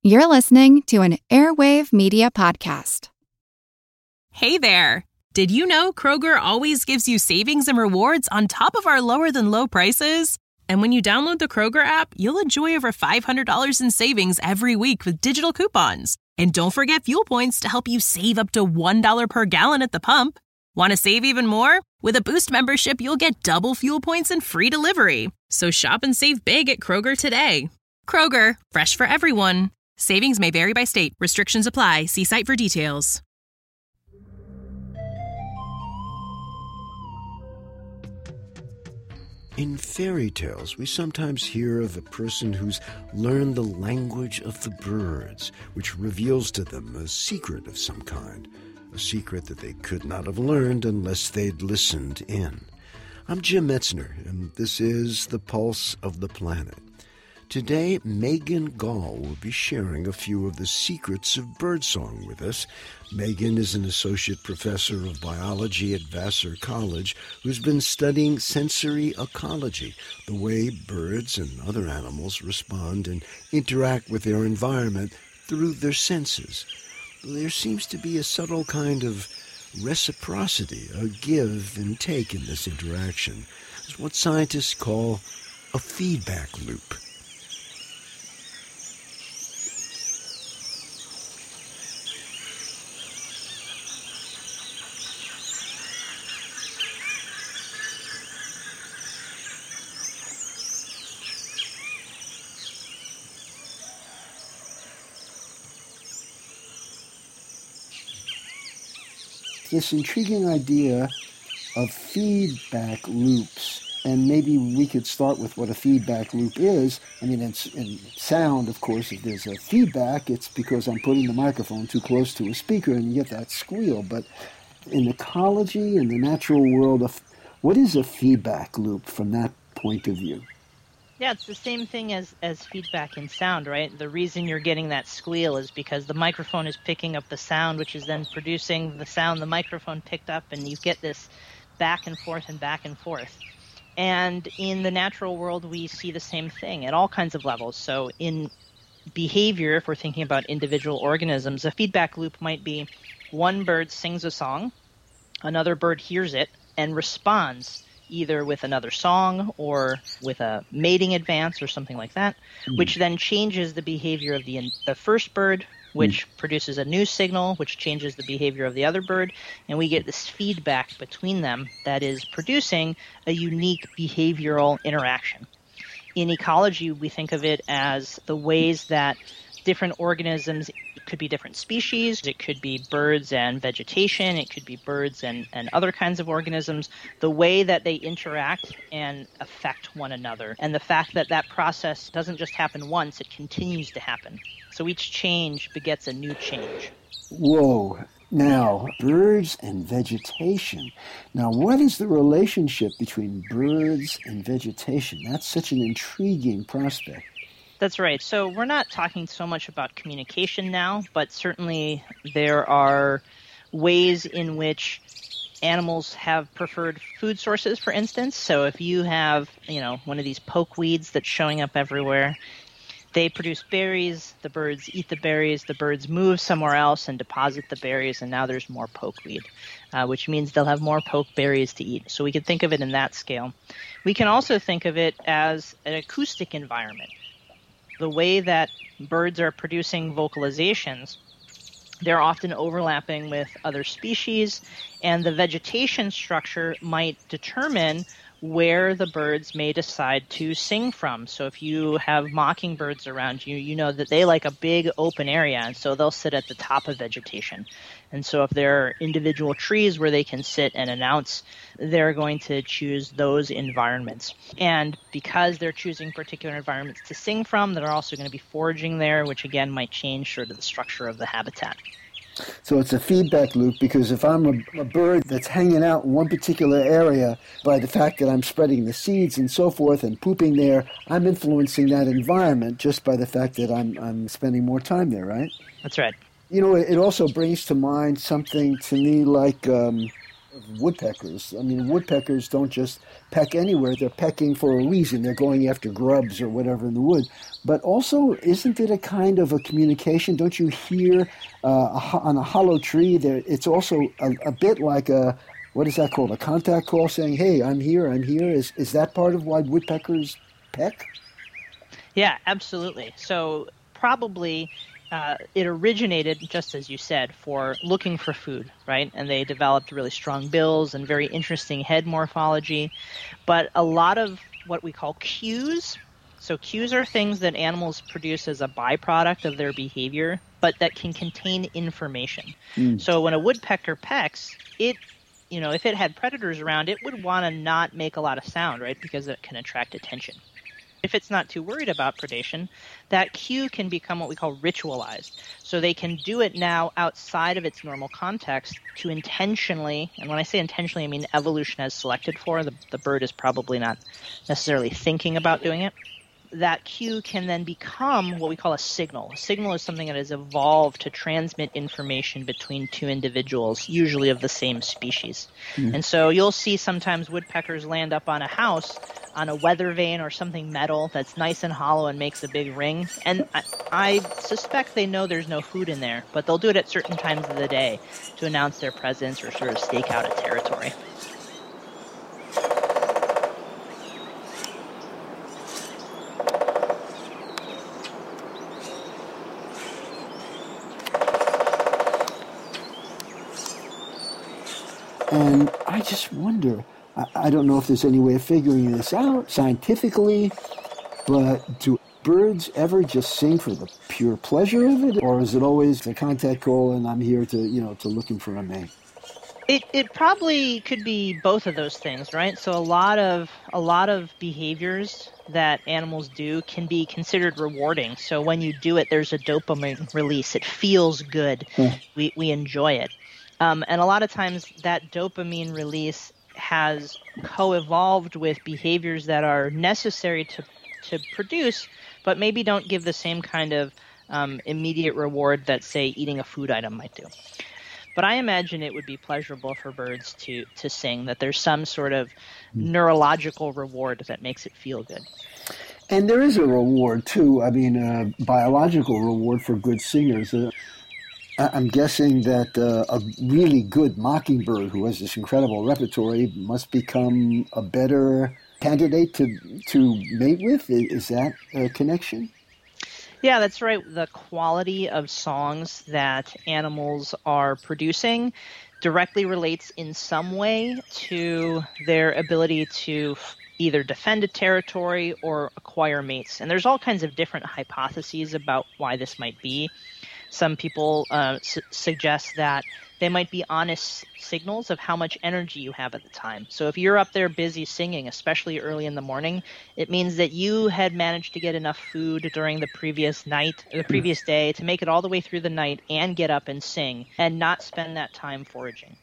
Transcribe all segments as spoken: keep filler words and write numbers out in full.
You're listening to an Airwave Media Podcast. Hey there! Did you know Kroger always gives you savings and rewards on top of our lower-than-low prices? And when you download the Kroger app, you'll enjoy over five hundred dollars in savings every week with digital coupons. And don't forget fuel points to help you save up to one dollar per gallon at the pump. Want to save even more? With a Boost membership, you'll get double fuel points and free delivery. So shop and save big at Kroger today. Kroger, fresh for everyone. Savings may vary by state. Restrictions apply. See site for details. In fairy tales, we sometimes hear of a person who's learned the language of the birds, which reveals to them a secret of some kind, a secret that they could not have learned unless they'd listened in. I'm Jim Metzner, and this is The Pulse of the Planet. Today, Megan Gall will be sharing a few of the secrets of birdsong with us. Megan is an associate professor of biology at Vassar College who's been studying sensory ecology, the way birds and other animals respond and interact with their environment through their senses. There seems to be a subtle kind of reciprocity, a give and take in this interaction. It's what scientists call a feedback loop. This intriguing idea of feedback loops, and maybe we could start with what a feedback loop is. I mean, in, in sound, of course, if there's a feedback, it's because I'm putting the microphone too close to a speaker and you get that squeal. But in ecology, in the natural world, of what is a feedback loop from that point of view? Yeah, it's the same thing as, as feedback in sound, right? The reason you're getting that squeal is because the microphone is picking up the sound, which is then producing the sound the microphone picked up, and you get this back and forth and back and forth. And in the natural world, we see the same thing at all kinds of levels. So in behavior, if we're thinking about individual organisms, a feedback loop might be one bird sings a song, another bird hears it and responds either with another song or with a mating advance or something like that, mm. which then changes the behavior of the, the first bird, which mm. produces a new signal, which changes the behavior of the other bird, and we get this feedback between them that is producing a unique behavioral interaction. In ecology, we think of it as the ways that different organisms, it could be different species, it could be birds and vegetation, it could be birds and, and other kinds of organisms, the way that they interact and affect one another. And the fact that that process doesn't just happen once, it continues to happen. So each change begets a new change. Whoa. Now, birds and vegetation. Now, what is the relationship between birds and vegetation? That's such an intriguing prospect. That's right. So we're not talking so much about communication now, but certainly there are ways in which animals have preferred food sources, for instance. So if you have, you know, one of these pokeweeds that's showing up everywhere, they produce berries, the birds eat the berries, the birds move somewhere else and deposit the berries, and now there's more pokeweed, uh, which means they'll have more pokeberries to eat. So we can think of it in that scale. We can also think of it as an acoustic environment. The way that birds are producing vocalizations, they're often overlapping with other species, and the vegetation structure might determine where the birds may decide to sing from. So if you have mockingbirds around you, you know that they like a big open area, and so they'll sit at the top of vegetation. And so if there are individual trees where they can sit and announce, they're going to choose those environments. And because they're choosing particular environments to sing from, they're also going to be foraging there, which again might change sort of the structure of the habitat. So it's a feedback loop, because if I'm a, a bird that's hanging out in one particular area, by the fact that I'm spreading the seeds and so forth and pooping there, I'm influencing that environment just by the fact that I'm I'm spending more time there, right? That's right. You know, it also brings to mind something to me like um, woodpeckers. I mean, woodpeckers don't just peck anywhere. They're pecking for a reason. They're going after grubs or whatever in the wood. But also, isn't it a kind of a communication? Don't you hear uh, a, on a hollow tree, there? It's also a, a bit like a, what is that called, a contact call saying, hey, I'm here, I'm here. Is, is that part of why woodpeckers peck? Yeah, absolutely. So probably uh, it originated, just as you said, for looking for food, right? And they developed really strong bills and very interesting head morphology. But a lot of what we call cues, so cues are things that animals produce as a byproduct of their behavior, but that can contain information. Mm. So when a woodpecker pecks, it, you know, if it had predators around, it would want to not make a lot of sound, right? Because it can attract attention. If it's not too worried about predation, that cue can become what we call ritualized. So they can do it now outside of its normal context to intentionally, and when I say intentionally, I mean evolution has selected for, the, the bird is probably not necessarily thinking about doing it. That cue can then become what we call a signal. A signal is something that has evolved to transmit information between two individuals, usually of the same species. Mm. And so you'll see sometimes woodpeckers land up on a house on a weather vane or something metal that's nice and hollow and makes a big ring. And I, I suspect they know there's no food in there, but they'll do it at certain times of the day to announce their presence or sort of stake out a territory. And I just wonder, I, I don't know if there's any way of figuring this out scientifically, but do birds ever just sing for the pure pleasure of it? Or is it always a contact call and I'm here to, you know, to looking for a mate? It it probably could be both of those things, right? So a lot of a lot of behaviors that animals do can be considered rewarding. So when you do it, there's a dopamine release. It feels good. Hmm. We we enjoy it. Um, and a lot of times that dopamine release has co-evolved with behaviors that are necessary to, to produce, but maybe don't give the same kind of um, immediate reward that, say, eating a food item might do. But I imagine it would be pleasurable for birds to, to sing, that there's some sort of neurological reward that makes it feel good. And there is a reward, too. I mean, a biological reward for good singers. Uh, I'm guessing that uh, a really good mockingbird who has this incredible repertory must become a better candidate to to mate with. Is that a connection? Yeah, that's right. The quality of songs that animals are producing directly relates in some way to their ability to either defend a territory or acquire mates. And there's all kinds of different hypotheses about why this might be. Some people uh, su- suggest that they might be honest signals of how much energy you have at the time. So if you're up there busy singing, especially early in the morning, it means that you had managed to get enough food during the previous night, or the previous day, to make it all the way through the night and get up and sing and not spend that time foraging.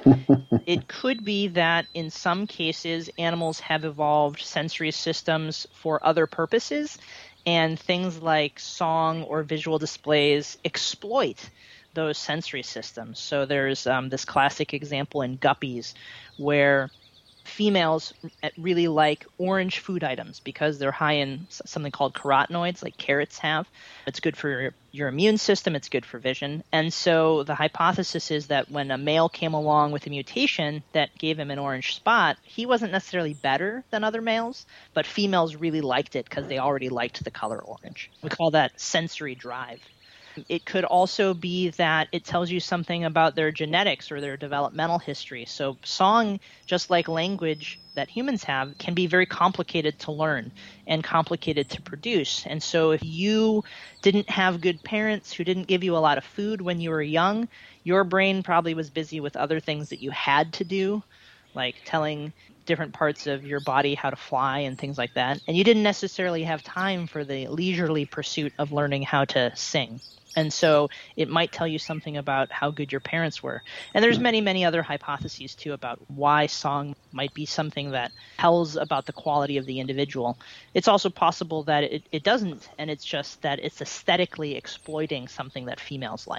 It could be that in some cases animals have evolved sensory systems for other purposes, and things like song or visual displays exploit those sensory systems. So there's um, this classic example in guppies where females really like orange food items because they're high in something called carotenoids, like carrots have. It's good for your, your immune system. It's good for vision. And so the hypothesis is that when a male came along with a mutation that gave him an orange spot, he wasn't necessarily better than other males, but females really liked it because they already liked the color orange. We call that sensory drive. It could also be that it tells you something about their genetics or their developmental history. So song, just like language that humans have, can be very complicated to learn and complicated to produce. And so if you didn't have good parents who didn't give you a lot of food when you were young, your brain probably was busy with other things that you had to do, like telling different parts of your body how to fly and things like that. And you didn't necessarily have time for the leisurely pursuit of learning how to sing. And so it might tell you something about how good your parents were. And there's many, many other hypotheses, too, about why song might be something that tells about the quality of the individual. It's also possible that it, it doesn't, and it's just that it's aesthetically exploiting something that females like.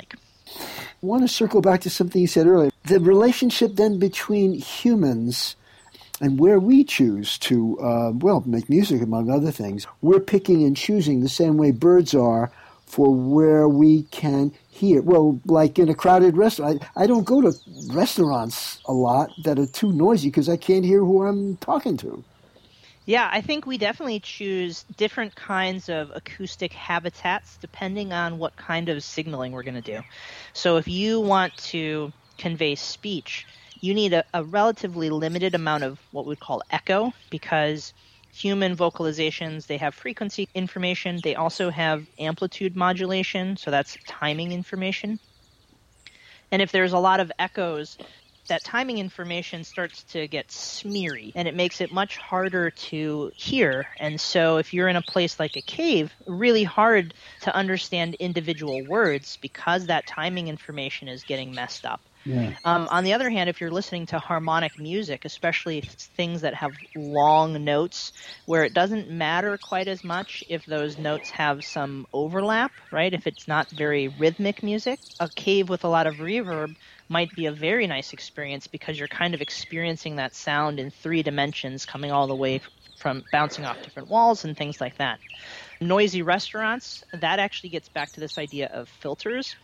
I want to circle back to something you said earlier. The relationship then between humans and where we choose to, uh, well, make music, among other things. We're picking and choosing the same way birds are for where we can hear. Well, like in a crowded restaurant. I, I don't go to restaurants a lot that are too noisy because I can't hear who I'm talking to. Yeah, I think we definitely choose different kinds of acoustic habitats depending on what kind of signaling we're going to do. So if you want to convey speech, you need a, a relatively limited amount of what we'd call echo, because human vocalizations, they have frequency information. They also have amplitude modulation, so that's timing information. And if there's a lot of echoes, that timing information starts to get smeary, and it makes it much harder to hear. And so if you're in a place like a cave, really hard to understand individual words because that timing information is getting messed up. Yeah. Um, on the other hand, if you're listening to harmonic music, especially things that have long notes, where it doesn't matter quite as much if those notes have some overlap, right? If it's not very rhythmic music, a cave with a lot of reverb might be a very nice experience because you're kind of experiencing that sound in three dimensions coming all the way from bouncing off different walls and things like that. Noisy restaurants, that actually gets back to this idea of filters.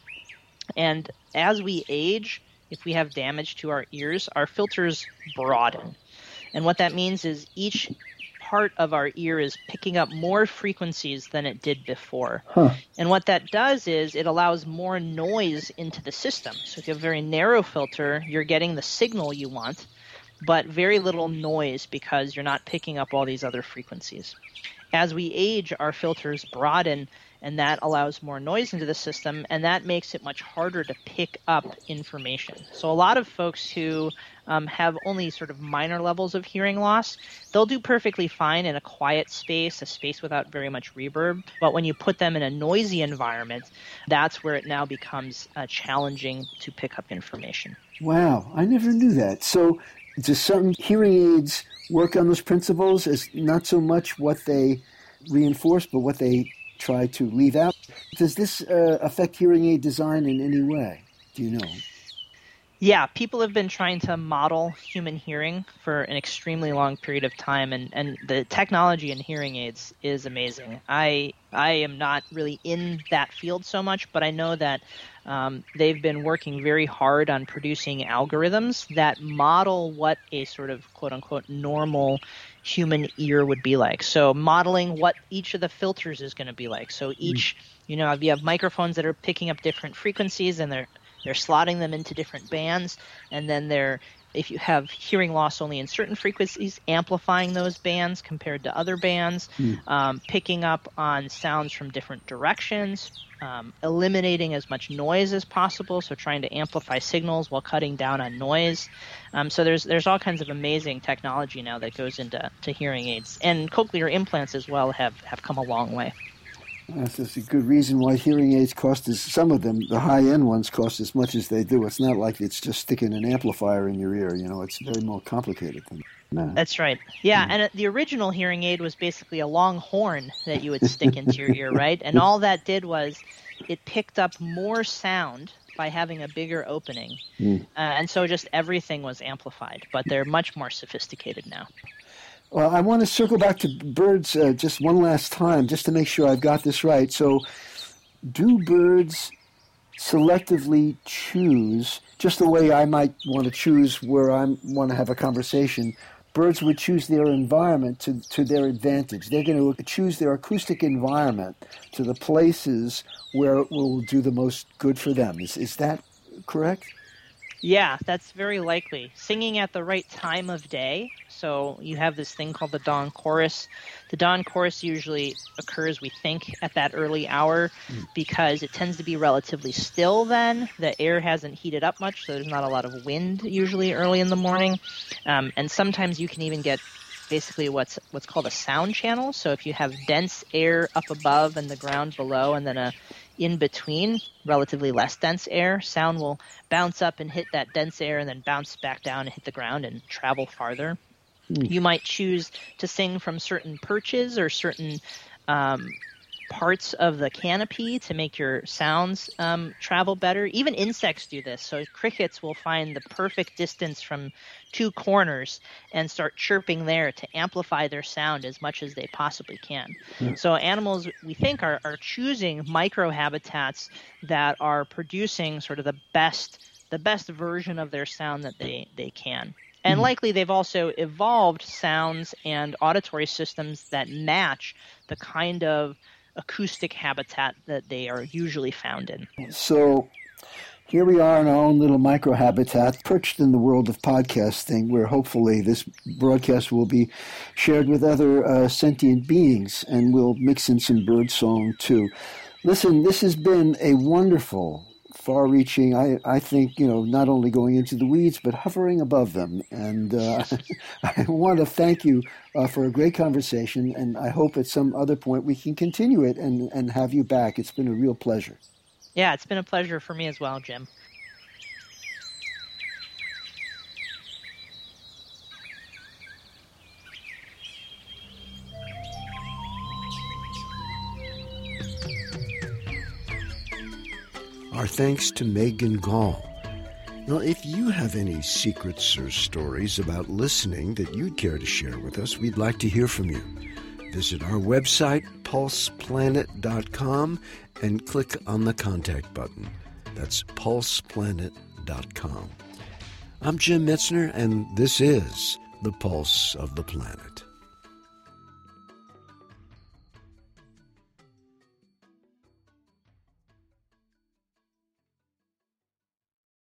And as we age, if we have damage to our ears, our filters broaden. And what that means is each part of our ear is picking up more frequencies than it did before. Huh. And what that does is it allows more noise into the system. So if you have a very narrow filter, you're getting the signal you want, but very little noise because you're not picking up all these other frequencies. As we age, our filters broaden, and that allows more noise into the system, and that makes it much harder to pick up information. So a lot of folks who um, have only sort of minor levels of hearing loss, they'll do perfectly fine in a quiet space, a space without very much reverb. But when you put them in a noisy environment, that's where it now becomes uh, challenging to pick up information. Wow, I never knew that. So do certain hearing aids work on those principles as not so much what they reinforce, but what they try to leave out? Does this uh, affect hearing aid design in any way? Do you know? Yeah, people have been trying to model human hearing for an extremely long period of time, and, and the technology in hearing aids is amazing. I I am not really in that field so much, but I know that um, they've been working very hard on producing algorithms that model what a sort of quote-unquote normal human ear would be like. So modeling what each of the filters is going to be like. So each, you know, if you have microphones that are picking up different frequencies and they're they're slotting them into different bands, and then they're, if you have hearing loss only in certain frequencies, amplifying those bands compared to other bands, mm. um, picking up on sounds from different directions, um, eliminating as much noise as possible, so trying to amplify signals while cutting down on noise. Um, so there's there's all kinds of amazing technology now that goes into to hearing aids. And cochlear implants as well have, have come a long way. That's just a good reason why hearing aids cost as, some of them, the high-end ones, cost as much as they do. It's not like it's just sticking an amplifier in your ear, you know. It's very more complicated than that. That's right. Yeah, mm. and the original hearing aid was basically a long horn that you would stick into your ear, right? And all that did was it picked up more sound by having a bigger opening. Mm. Uh, and so just everything was amplified, but they're much more sophisticated now. Well, I want to circle back to birds uh, just one last time, just to make sure I've got this right. So, do birds selectively choose, just the way I might want to choose where I want to have a conversation, birds would choose their environment to, to their advantage. They're going to choose their acoustic environment to the places where it will do the most good for them. Is, is that correct? Yeah, that's very likely. Singing at the right time of day. So you have this thing called the dawn chorus. The dawn chorus usually occurs, we think, at that early hour because it tends to be relatively still then. The air hasn't heated up much, so there's not a lot of wind usually early in the morning. Um, and sometimes you can even get basically what's what's called a sound channel. So if you have dense air up above and the ground below, and then a in between, relatively less dense air, sound will bounce up and hit that dense air and then bounce back down and hit the ground and travel farther. Mm. You might choose to sing from certain perches or certain um, parts of the canopy to make your sounds um, travel better. Even insects do this. So crickets will find the perfect distance from two corners and start chirping there to amplify their sound as much as they possibly can. Yeah. So animals, we think, are, are choosing microhabitats that are producing sort of the best the best version of their sound that they, they can. And mm-hmm. likely they've also evolved sounds and auditory systems that match the kind of acoustic habitat that they are usually found in. So here we are in our own little microhabitat, perched in the world of podcasting, where hopefully this broadcast will be shared with other uh, sentient beings, and we'll mix in some bird song too. Listen, this has been a wonderful, far-reaching, I, I think, you know, not only going into the weeds, but hovering above them. And uh, I want to thank you uh, for a great conversation, and I hope at some other point we can continue it and, and have you back. It's been a real pleasure. Yeah, it's been a pleasure for me as well, Jim. Our thanks to Megan Gall. Now, if you have any secrets or stories about listening that you'd care to share with us, we'd like to hear from you. Visit our website, pulse planet dot com, and click on the contact button. That's pulse planet dot com. I'm Jim Metzner, and this is The Pulse of the Planet.